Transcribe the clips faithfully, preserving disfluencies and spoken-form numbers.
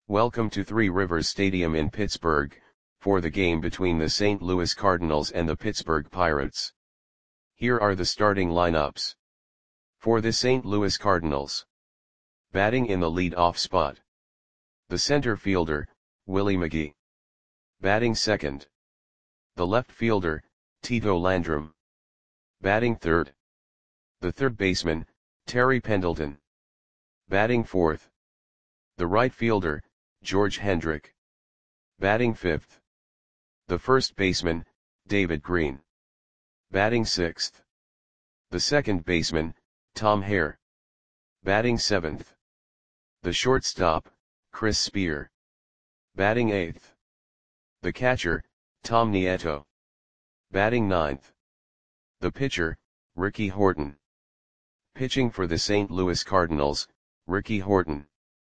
Welcome to Three Rivers Stadium in Pittsburgh, for the game between the Saint Louis Cardinals and the Pittsburgh Pirates. Here are the starting lineups. For the Saint Louis Cardinals. Batting in the lead-off spot. The center fielder, Willie McGee. Batting second. The left fielder, Tito Landrum. Batting third. The third baseman, Terry Pendleton. Batting fourth. The right fielder, George Hendrick. Batting fifth. The first baseman, David Green. Batting sixth. The second baseman, Tom Hare. Batting seventh. The shortstop, Chris Spear. Batting eighth. The catcher, Tom Nieto. Batting ninth. The pitcher, Ricky Horton. Pitching for the Saint Louis Cardinals, Ricky Horton.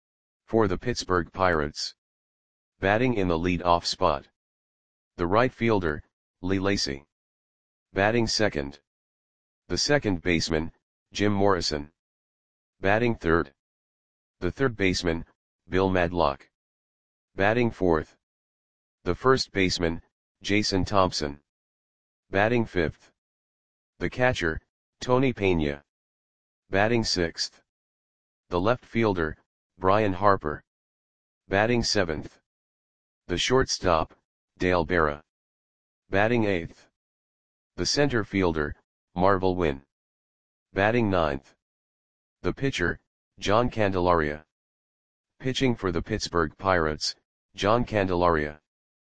For the Pittsburgh Pirates. Batting in the lead-off spot. The right fielder, Lee Lacy. Batting second. The second baseman, Jim Morrison. Batting third. The third baseman, Bill Madlock. Batting fourth. The first baseman, Jason Thompson. Batting fifth. The catcher, Tony Pena. Batting sixth. The left fielder, Brian Harper. Batting seventh. The shortstop, Dale Berra. Batting eighth. The center fielder, Marvel Wynn. Batting ninth. The pitcher, John Candelaria. Pitching for the Pittsburgh Pirates, John Candelaria.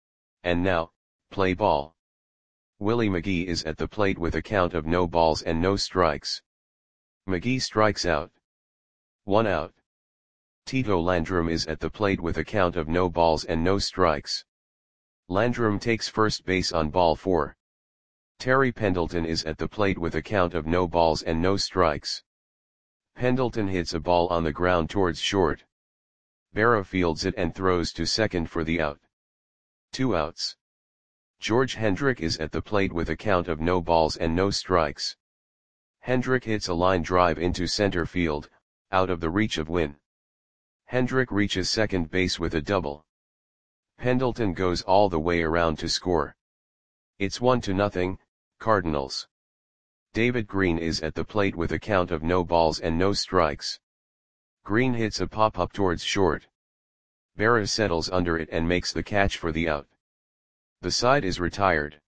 And now, play ball. Willie McGee is at the plate with a count of no balls and no strikes. McGee strikes out. One out. Tito Landrum is at the plate with a count of no balls and no strikes. Landrum takes first base on ball four. Terry Pendleton is at the plate with a count of no balls and no strikes. Pendleton hits a ball on the ground towards short. Berra fields it and throws to second for the out. Two outs. George Hendrick is at the plate with a count of no balls and no strikes. Hendrick hits a line drive into center field, out of the reach of Wynn. Hendrick reaches second base with a double. Pendleton goes all the way around to score. It's one to nothing, Cardinals. David Green is at the plate with a count of no balls and no strikes. Green hits a pop-up towards short. Berra settles under it and makes the catch for the out. The side is retired.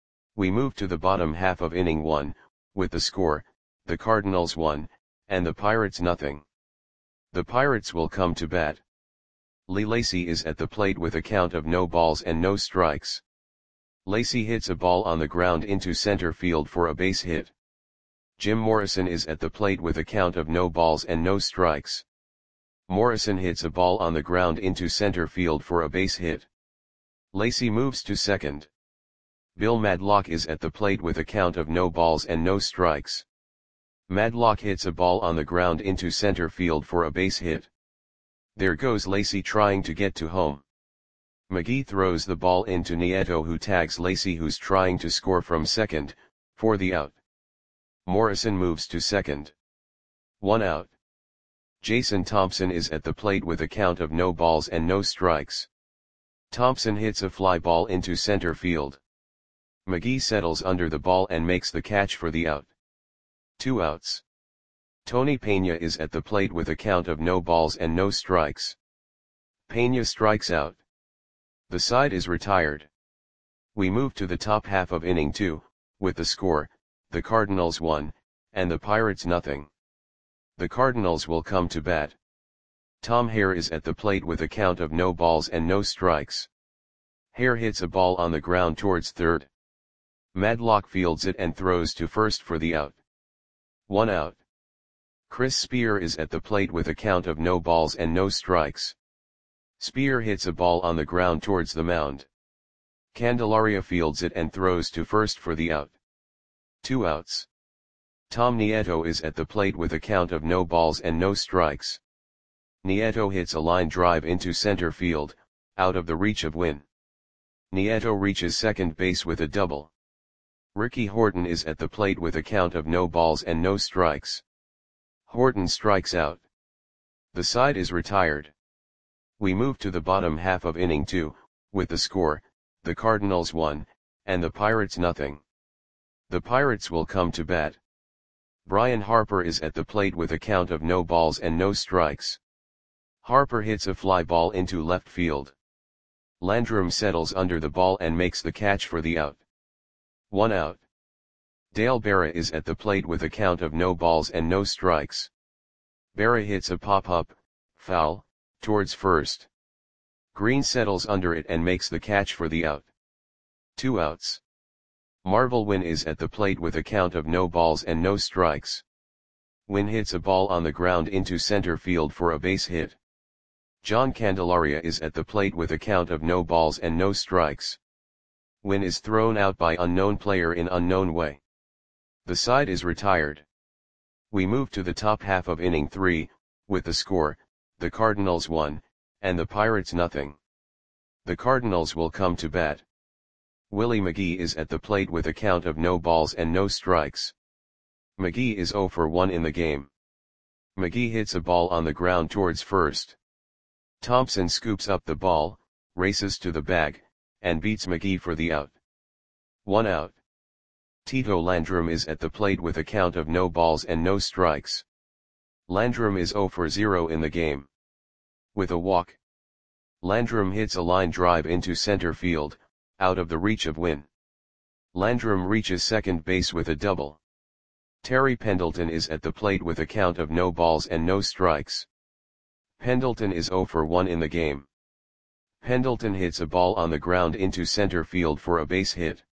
We move to the bottom half of inning one, with the score, the Cardinals one, and the Pirates nothing. The Pirates will come to bat. Lee Lacy is at the plate with a count of no balls and no strikes. Lacy hits a ball on the ground into center field for a base hit. Jim Morrison is at the plate with a count of no balls and no strikes. Morrison hits a ball on the ground into center field for a base hit. Lacy moves to second. Bill Madlock is at the plate with a count of no balls and no strikes. Madlock hits a ball on the ground into center field for a base hit. There goes Lacy trying to get to home. McGee throws the ball into Nieto, who tags Lacy, who's trying to score from second, for the out. Morrison moves to second. One out. Jason Thompson is at the plate with a count of no balls and no strikes. Thompson hits a fly ball into center field. McGee settles under the ball and makes the catch for the out. Two outs. Tony Pena is at the plate with a count of no balls and no strikes. Pena strikes out. The side is retired. We move to the top half of inning two, with the score, the Cardinals one, and the Pirates nothing. The Cardinals will come to bat. Tom Hare is at the plate with a count of no balls and no strikes. Hare hits a ball on the ground towards third. Madlock fields it and throws to first for the out. One out. Chris Spear is at the plate with a count of no balls and no strikes. Spear hits a ball on the ground towards the mound. Candelaria fields it and throws to first for the out. Two outs. Tom Nieto is at the plate with a count of no balls and no strikes. Nieto hits a line drive into center field, out of the reach of Wynn. Nieto reaches second base with a double. Ricky Horton is at the plate with a count of no balls and no strikes. Horton strikes out. The side is retired. We move to the bottom half of inning two, with the score, the Cardinals one, and the Pirates nothing. The Pirates will come to bat. Brian Harper is at the plate with a count of no balls and no strikes. Harper hits a fly ball into left field. Landrum settles under the ball and makes the catch for the out. One out. Dale Berra is at the plate with a count of no balls and no strikes. Berra hits a pop-up, foul, towards first. Green settles under it and makes the catch for the out. Two outs. Marvel Wynn is at the plate with a count of no balls and no strikes. Wynn hits a ball on the ground into center field for a base hit. John Candelaria is at the plate with a count of no balls and no strikes. Wynn is thrown out by unknown player in unknown way. The side is retired. We move to the top half of inning three, with the score, the Cardinals one, and the Pirates nothing. The Cardinals will come to bat. Willie McGee is at the plate with a count of no balls and no strikes. McGee is oh for one in the game. McGee hits a ball on the ground towards first. Thompson scoops up the ball, races to the bag, and beats McGee for the out. One out. Tito Landrum is at the plate with a count of no balls and no strikes. Landrum is oh for zero in the game. With a walk. Landrum hits a line drive into center field, out of the reach of Wynn. Landrum reaches second base with a double. Terry Pendleton is at the plate with a count of no balls and no strikes. Pendleton is oh for one in the game. Pendleton hits a ball on the ground into center field for a base hit.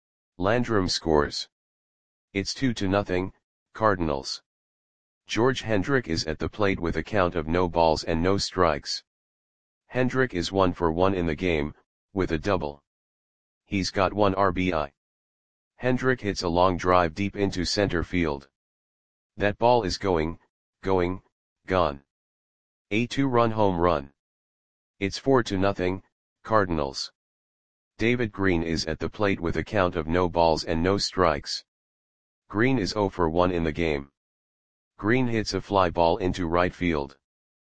Landrum scores. It's two to nothing, Cardinals. George Hendrick is at the plate with a count of no balls and no strikes. Hendrick is one for one in the game, with a double. He's got one R B I. Hendrick hits a long drive deep into center field. That ball is going, going, gone. A two-run home run. It's four to nothing, Cardinals. David Green is at the plate with a count of no balls and no strikes. Green is oh for one in the game. Green hits a fly ball into right field.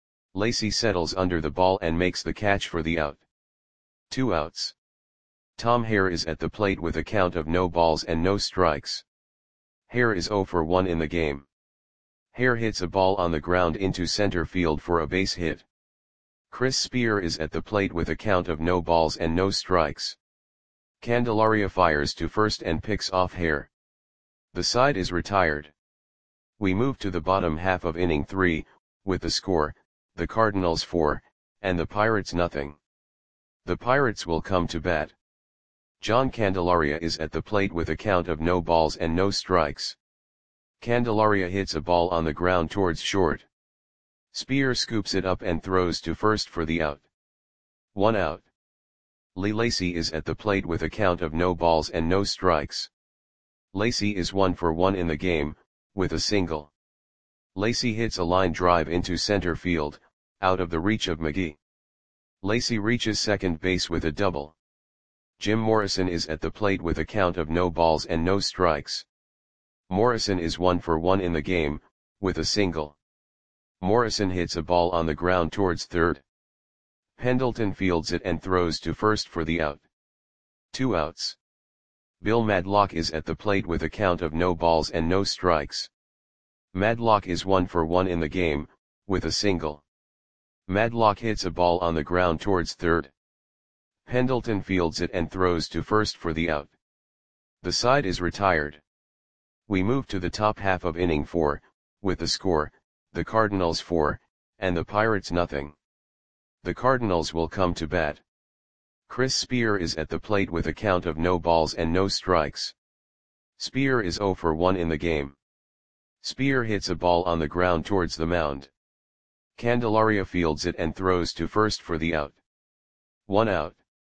Lacy settles under the ball and makes the catch for the out. Two outs. Tom Hare is at the plate with a count of no balls and no strikes. Hare is oh for one in the game. Hare hits a ball on the ground into center field for a base hit. Chris Spear is at the plate with a count of no balls and no strikes. Candelaria fires to first and picks off Hare. The side is retired. We move to the bottom half of inning three, with the score, the Cardinals four, and the Pirates nothing. The Pirates will come to bat. John Candelaria is at the plate with a count of no balls and no strikes. Candelaria hits a ball on the ground towards short. Spear scoops it up and throws to first for the out. One out. Lee Lacy is at the plate with a count of no balls and no strikes. Lacy is one for one in the game, with a single. Lacy hits a line drive into center field, out of the reach of McGee. Lacy reaches second base with a double. Jim Morrison is at the plate with a count of no balls and no strikes. Morrison is one for one in the game, with a single. Morrison hits a ball on the ground towards third. Pendleton fields it and throws to first for the out. Two outs. Bill Madlock is at the plate with a count of no balls and no strikes. Madlock is one for one in the game, with a single. Madlock hits a ball on the ground towards third. Pendleton fields it and throws to first for the out. The side is retired. We move to the top half of inning four, with the score, the Cardinals four, and the Pirates nothing. The Cardinals will come to bat. Chris Spear is at the plate with a count of no balls and no strikes. Spear is oh for one in the game. Spear hits a ball on the ground towards the mound. Candelaria fields it and throws to first for the out. One out.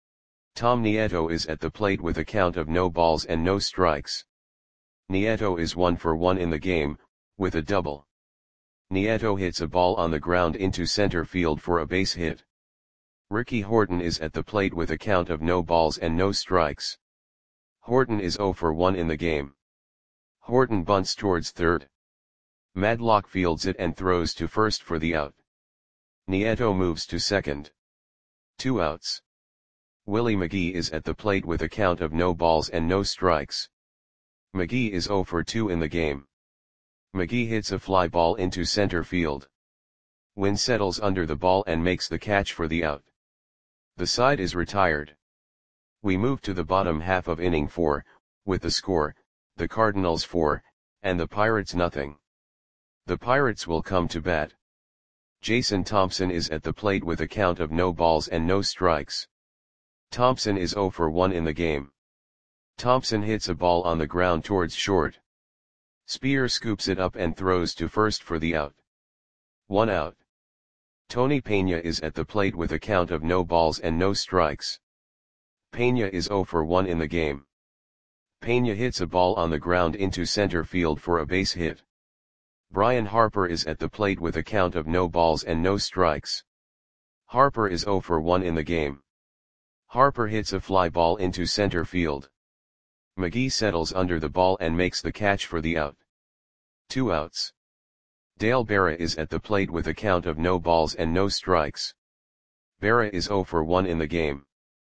Tom Nieto is at the plate with a count of no balls and no strikes. Nieto is one for one in the game, with a double. Nieto hits a ball on the ground into center field for a base hit. Ricky Horton is at the plate with a count of no balls and no strikes. Horton is oh for one in the game. Horton bunts towards third. Madlock fields it and throws to first for the out. Nieto moves to second. Two outs. Willie McGee is at the plate with a count of no balls and no strikes. McGee is oh for two in the game. McGee hits a fly ball into center field. Wynn settles under the ball and makes the catch for the out. The side is retired. We move to the bottom half of inning four, with the score, the Cardinals four, and the Pirates nothing. The Pirates will come to bat. Jason Thompson is at the plate with a count of no balls and no strikes. Thompson is oh for one in the game. Thompson hits a ball on the ground towards short. Spear scoops it up and throws to first for the out. One out. Tony Peña is at the plate with a count of no balls and no strikes. Peña is oh for one in the game. Peña hits a ball on the ground into center field for a base hit. Brian Harper is at the plate with a count of no balls and no strikes. Harper is oh for one in the game. Harper hits a fly ball into center field. McGee settles under the ball and makes the catch for the out. Two outs. Dale Berra is at the plate with a count of no balls and no strikes. Berra is oh for one in the game.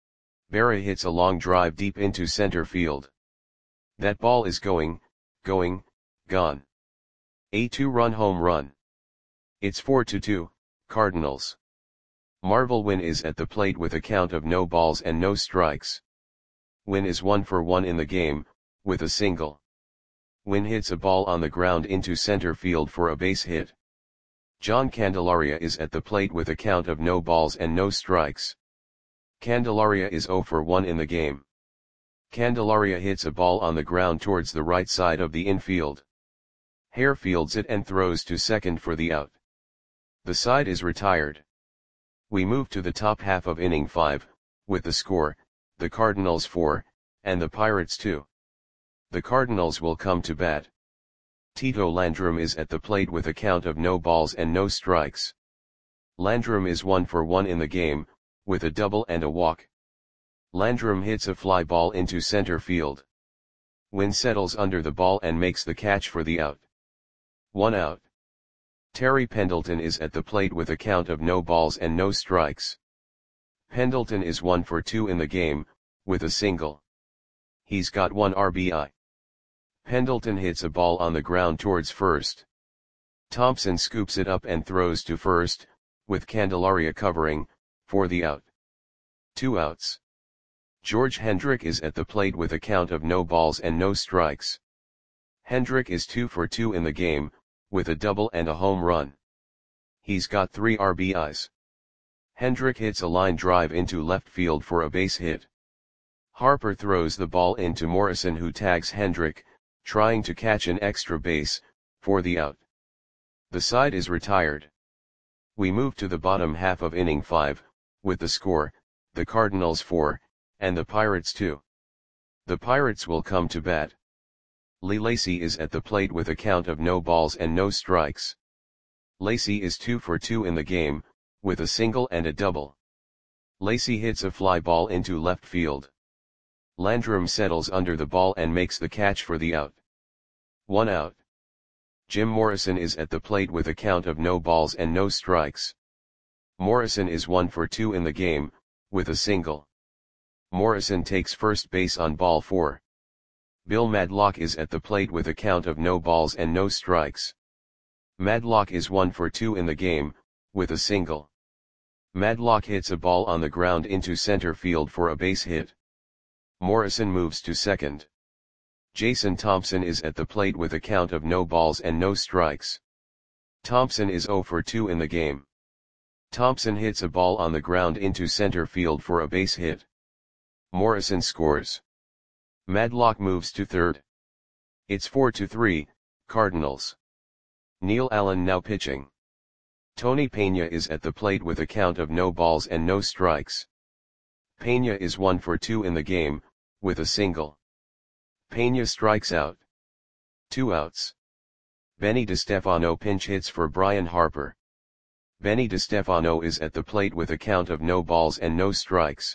Berra hits a long drive deep into center field. That ball is going, going, gone. A two-run home run. It's four to two, Cardinals. Marvel Wynn is at the plate with a count of no balls and no strikes. Wynn is one for one in the game, with a single. Wynn hits a ball on the ground into center field for a base hit. John Candelaria is at the plate with a count of no balls and no strikes. Candelaria is oh for one in the game. Candelaria hits a ball on the ground towards the right side of the infield. Hare fields it and throws to second for the out. The side is retired. We move to the top half of inning five, with the score, the Cardinals four, and the Pirates two. The Cardinals will come to bat. Tito Landrum is at the plate with a count of no balls and no strikes. Landrum is one for one in the game, with a double and a walk. Landrum hits a fly ball into center field. Wynn settles under the ball and makes the catch for the out. One out. Terry Pendleton is at the plate with a count of no balls and no strikes. Pendleton is one for two in the game, with a single. He's got one R B I. Pendleton hits a ball on the ground towards first. Thompson scoops it up and throws to first, with Candelaria covering, for the out. Two outs. George Hendrick is at the plate with a count of no balls and no strikes. Hendrick is two for two in the game, with a double and a home run. He's got three R B Is. Hendrick hits a line drive into left field for a base hit. Harper throws the ball into Morrison, who tags Hendrick, trying to catch an extra base, for the out. The side is retired. We move to the bottom half of inning five, with the score, the Cardinals four, and the Pirates two. The Pirates will come to bat. Lee Lacy is at the plate with a count of no balls and no strikes. Lacy is two for two in the game, with a single and a double. Lacy hits a fly ball into left field. Landrum settles under the ball and makes the catch for the out. One out. Jim Morrison is at the plate with a count of no balls and no strikes. Morrison is one for two in the game, with a single. Morrison takes first base on ball four. Bill Madlock is at the plate with a count of no balls and no strikes. Madlock is one for two in the game, with a single. Madlock hits a ball on the ground into center field for a base hit. Morrison moves to second. Jason Thompson is at the plate with a count of no balls and no strikes. Thompson is oh for two in the game. Thompson hits a ball on the ground into center field for a base hit. Morrison scores. Madlock moves to third. It's four to three, Cardinals. Neil Allen now pitching. Tony Peña is at the plate with a count of no balls and no strikes. Peña is one for two in the game, with a single. Peña strikes out. Two outs. Benny DeStefano pinch hits for Brian Harper. Benny DeStefano is at the plate with a count of no balls and no strikes.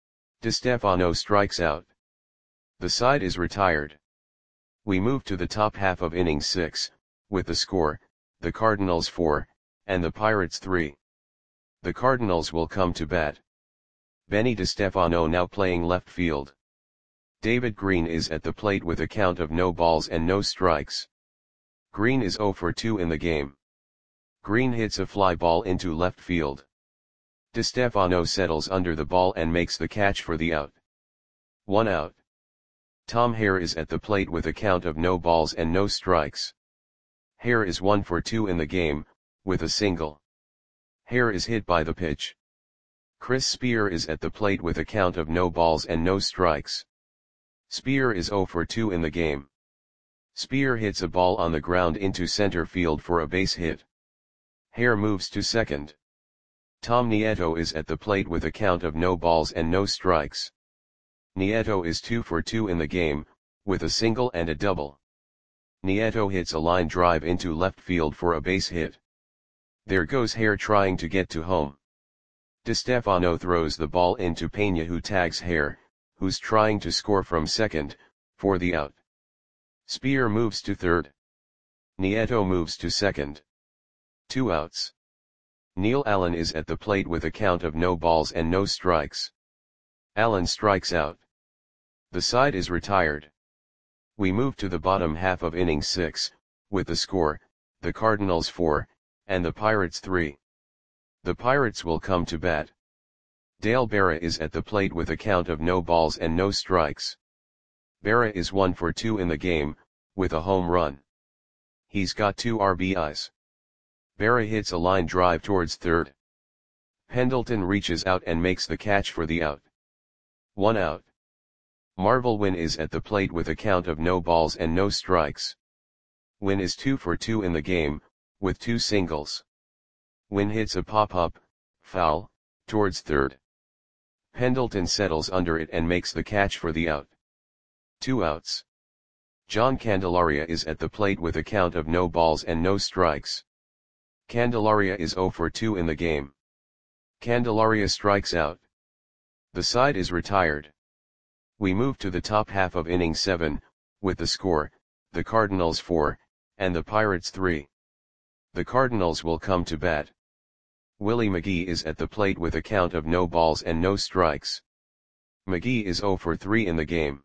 DeStefano strikes out. The side is retired. We move to the top half of inning six, with the score, the Cardinals four, and the Pirates three. The Cardinals will come to bat. Benny DeStefano now playing left field. David Green is at the plate with a count of no balls and no strikes. Green is zero for two in the game. Green hits a fly ball into left field. DeStefano settles under the ball and makes the catch for the out. One out. Tom Hare is at the plate with a count of no balls and no strikes. Hare is one for two in the game, with a single. Hare is hit by the pitch. Chris Spear is at the plate with a count of no balls and no strikes. Spear is zero for two in the game. Spear hits a ball on the ground into center field for a base hit. Hare moves to second. Tom Nieto is at the plate with a count of no balls and no strikes. Nieto is two for two in the game, with a single and a double. Nieto hits a line drive into left field for a base hit. There goes Hare trying to get to home. DeStefano throws the ball into Peña, who tags Hare, who's trying to score from second, for the out. Spear moves to third. Nieto moves to second. Two outs. Neil Allen is at the plate with a count of no balls and no strikes. Allen strikes out. The side is retired. We move to the bottom half of inning six, with the score, the Cardinals four, and the Pirates three. The Pirates will come to bat. Dale Berra is at the plate with a count of no balls and no strikes. Berra is one for two in the game, with a home run. He's got two R B Is. Berra hits a line drive towards third. Pendleton reaches out and makes the catch for the out. One out. Marvel Wynn is at the plate with a count of no balls and no strikes. Wynn is two for two in the game, with two singles. Wynn hits a pop-up, foul, towards third. Pendleton settles under it and makes the catch for the out. Two outs. John Candelaria is at the plate with a count of no balls and no strikes. Candelaria is zero for two in the game. Candelaria strikes out. The side is retired. We move to the top half of inning seven, with the score, the Cardinals four, and the Pirates three. The Cardinals will come to bat. Willie McGee is at the plate with a count of no balls and no strikes. McGee is zero for three in the game.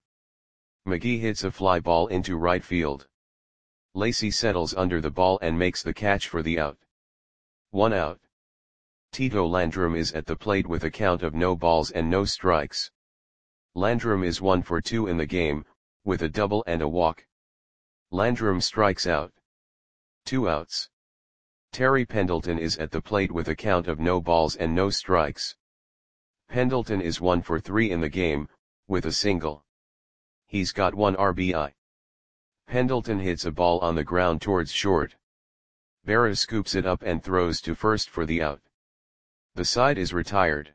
McGee hits a fly ball into right field. Lacy settles under the ball and makes the catch for the out. One out. Tito Landrum is at the plate with a count of no balls and no strikes. Landrum is one for two in the game, with a double and a walk. Landrum strikes out. Two outs. Terry Pendleton is at the plate with a count of no balls and no strikes. Pendleton is one for three in the game, with a single. He's got one R B I. Pendleton hits a ball on the ground towards short. Berra scoops it up and throws to first for the out. The side is retired.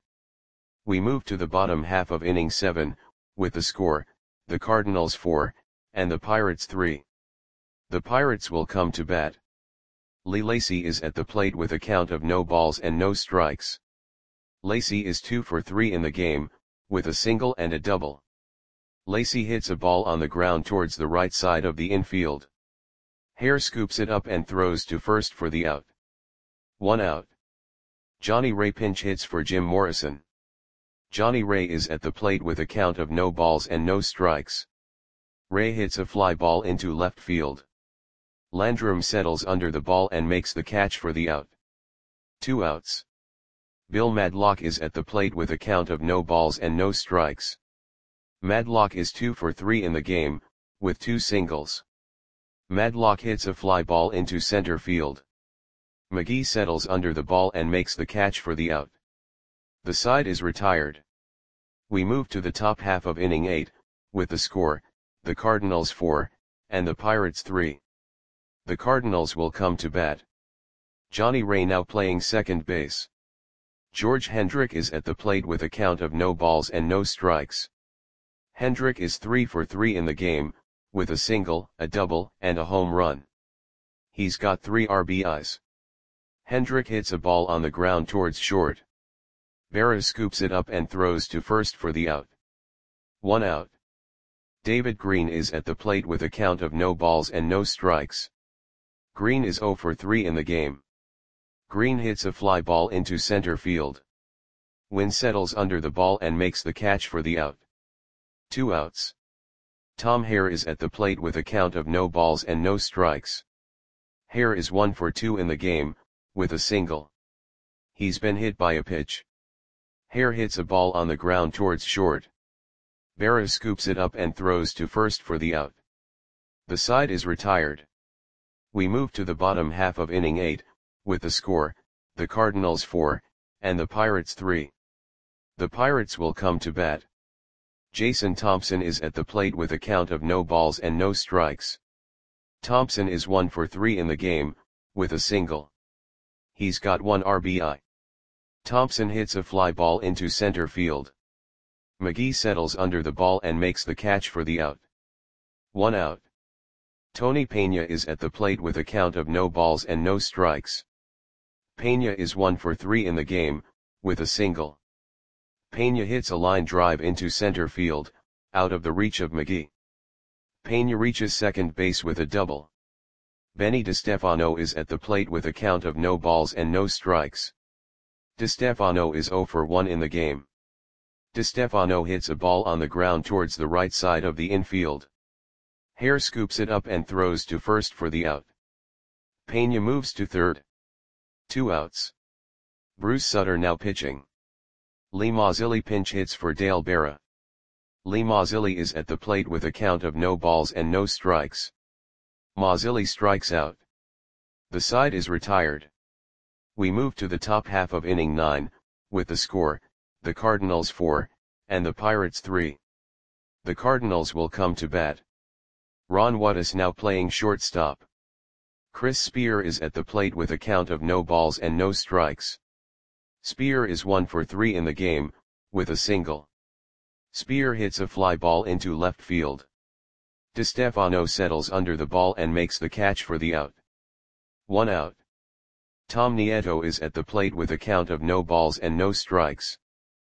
We move to the bottom half of inning seven, with the score, the Cardinals four, and the Pirates three. The Pirates will come to bat. Lee Lacy is at the plate with a count of no balls and no strikes. Lacy is two for three in the game, with a single and a double. Lacy hits a ball on the ground towards the right side of the infield. Hare scoops it up and throws to first for the out. One out. Johnny Ray pinch hits for Jim Morrison. Johnny Ray is at the plate with a count of no balls and no strikes. Ray hits a fly ball into left field. Landrum settles under the ball and makes the catch for the out. Two outs. Bill Madlock is at the plate with a count of no balls and no strikes. Madlock is two for three in the game, with two singles. Madlock hits a fly ball into center field. McGee settles under the ball and makes the catch for the out. The side is retired. We move to the top half of inning eight, with the score, the Cardinals four, and the Pirates three. The Cardinals will come to bat. Johnny Ray now playing second base. George Hendrick is at the plate with a count of no balls and no strikes. Hendrick is three for three in the game, with a single, a double, and a home run. He's got three R B Is. Hendrick hits a ball on the ground towards short. Berra scoops it up and throws to first for the out. One out. David Green is at the plate with a count of no balls and no strikes. Green is zero for three in the game. Green hits a fly ball into center field. Win settles under the ball and makes the catch for the out. Two outs. Tom Hare is at the plate with a count of no balls and no strikes. Hare is one for two in the game, with a single. He's been hit by a pitch. Hare hits a ball on the ground towards short. Berra scoops it up and throws to first for the out. The side is retired. We move to the bottom half of inning eight, with the score, the Cardinals four, and the Pirates three. The Pirates will come to bat. Jason Thompson is at the plate with a count of no balls and no strikes. Thompson is one for three in the game, with a single. He's got one R B I. Thompson hits a fly ball into center field. McGee settles under the ball and makes the catch for the out. One out. Tony Pena is at the plate with a count of no balls and no strikes. Pena is one for three in the game, with a single. Pena hits a line drive into center field, out of the reach of McGee. Pena reaches second base with a double. Benny DeStefano is at the plate with a count of no balls and no strikes. DeStefano is zero for one in the game. DeStefano hits a ball on the ground towards the right side of the infield. Hare scoops it up and throws to first for the out. Pena moves to third. Two outs. Bruce Sutter now pitching. Lee Mazzilli pinch hits for Dale Berra. Lee Mazzilli is at the plate with a count of no balls and no strikes. Mazzilli strikes out. The side is retired. We move to the top half of inning nine, with the score, the Cardinals four, and the Pirates three. The Cardinals will come to bat. Ron Wattis now playing shortstop. Chris Spear is at the plate with a count of no balls and no strikes. Spear is one for three in the game, with a single. Spear hits a fly ball into left field. DeStefano settles under the ball and makes the catch for the out. One out. Tom Nieto is at the plate with a count of no balls and no strikes.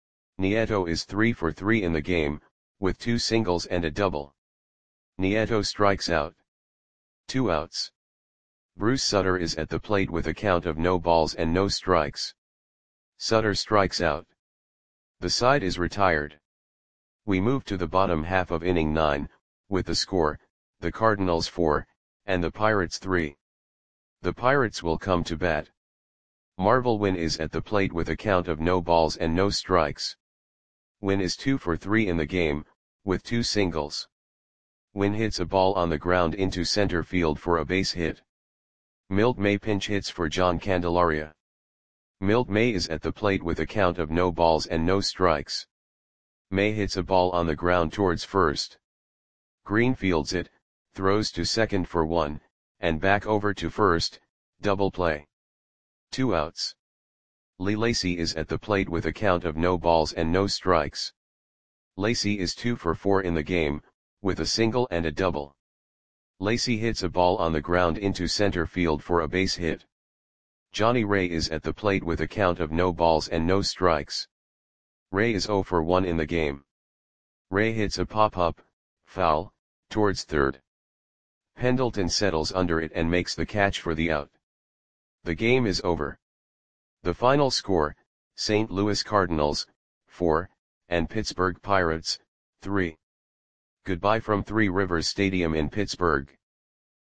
Nieto is three for three in the game, with two singles and a double. Nieto strikes out. Two outs. Bruce Sutter is at the plate with a count of no balls and no strikes. Sutter strikes out. The side is retired. We move to the bottom half of inning nine, with the score, the Cardinals four, and the Pirates three. The Pirates will come to bat. Marvel Wynn is at the plate with a count of no balls and no strikes. Wynn is two for three in the game, with two singles. Wynn hits a ball on the ground into center field for a base hit. Milt May pinch hits for John Candelaria. Milt May is at the plate with a count of no balls and no strikes. May hits a ball on the ground towards first. Green fields it, throws to second for one, and back over to first, double play. Two outs. Lee Lacy is at the plate with a count of no balls and no strikes. Lacy is two for four in the game, with a single and a double. Lacy hits a ball on the ground into center field for a base hit. Johnny Ray is at the plate with a count of no balls and no strikes. Ray is zero for one in the game. Ray hits a pop-up, foul, towards third. Pendleton settles under it and makes the catch for the out. The game is over. The final score, Saint Louis Cardinals, four, and Pittsburgh Pirates, three. Goodbye from Three Rivers Stadium in Pittsburgh.